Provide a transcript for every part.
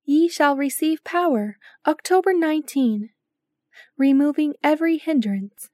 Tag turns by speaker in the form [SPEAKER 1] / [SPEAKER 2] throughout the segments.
[SPEAKER 1] Ye shall receive power, October 19. Removing every hindrance.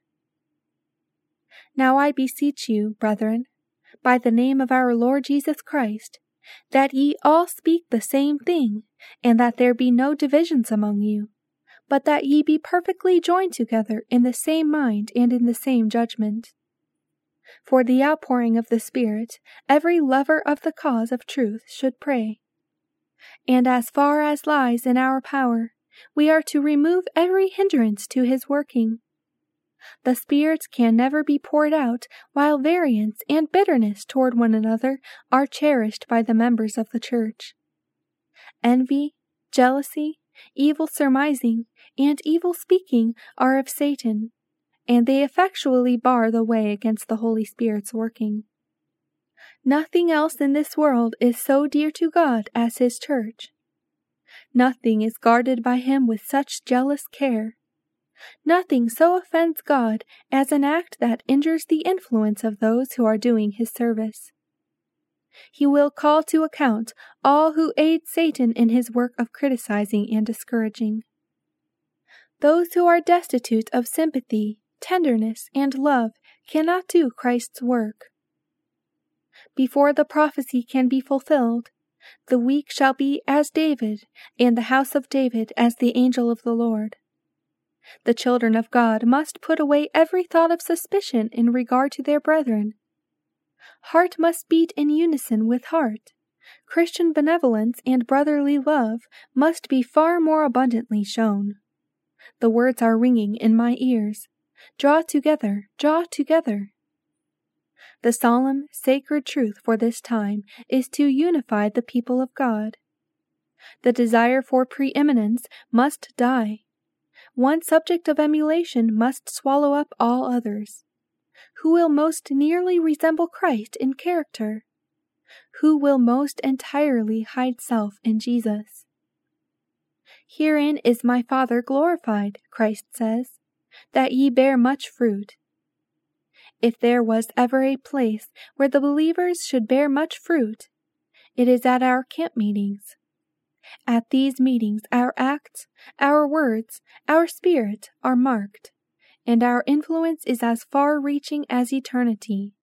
[SPEAKER 1] Now I beseech you, brethren, by the name of our Lord Jesus Christ, that ye all speak the same thing, and that there be no divisions among you, but that ye be perfectly joined together in the same mind and in the same judgment. For the outpouring of the Spirit, every lover of the cause of truth should pray. And as far as lies in our power, we are to remove every hindrance to his working. The Spirit can never be poured out while variance and bitterness toward one another are cherished by the members of the church. Envy, jealousy, evil surmising, and evil speaking are of Satan, and they effectually bar the way against the Holy Spirit's working. Nothing else in this world is so dear to God as his church. Nothing is guarded by him with such jealous care. Nothing so offends God as an act that injures the influence of those who are doing his service. He will call to account all who aid Satan in his work of criticizing and discouraging. Those who are destitute of sympathy, tenderness, and love cannot do Christ's work. Before the prophecy can be fulfilled, the weak shall be as David, and the house of David as the angel of the Lord. The children of God must put away every thought of suspicion in regard to their brethren. Heart must beat in unison with heart. Christian benevolence and brotherly love must be far more abundantly shown. The words are ringing in my ears. Draw together, draw together. The solemn, sacred truth for this time is to unify the people of God. The desire for preeminence must die. One subject of emulation must swallow up all others. Who will most nearly resemble Christ in character? Who will most entirely hide self in Jesus? Herein is my Father glorified, Christ says, that ye bear much fruit. If there was ever a place where the believers should bear much fruit, it is at our camp meetings. At these meetings our acts, our words, our spirit are marked, and our influence is as far-reaching as eternity.